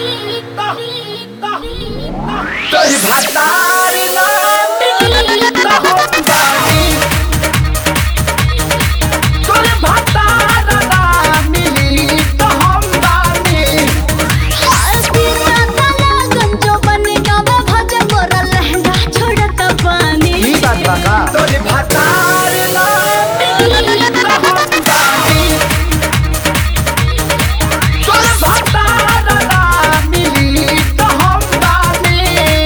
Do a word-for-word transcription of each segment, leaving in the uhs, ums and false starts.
तोरी भतार ना मिली तो हम बानी तोरी भतार ना मिली तो हम बानी ई बात बा का तोरी भतार ना मिली तो हम बानी तोरी भतार ना मिली तो हम बानी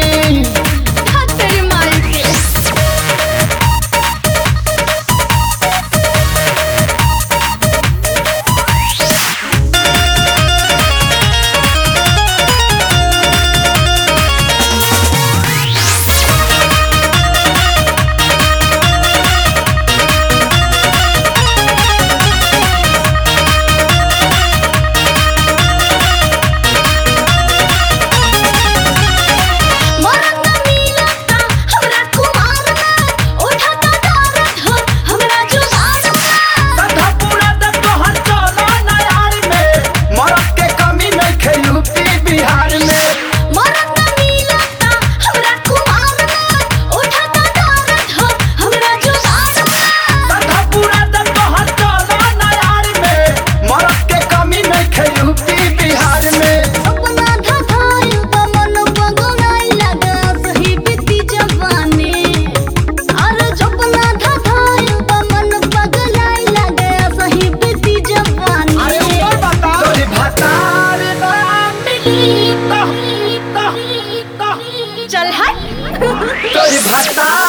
सदा पूरा तक तोहर चलो ना यार में मरद के कमी नहीं खे यूपी बिहार में सदा पूरा तक तोहर चलो ना यार में मरद के कमी नहीं खे यूपी बिहार में अरे ऊपर बता तोरी भतार ना मिली तो चल हट तोरी भतार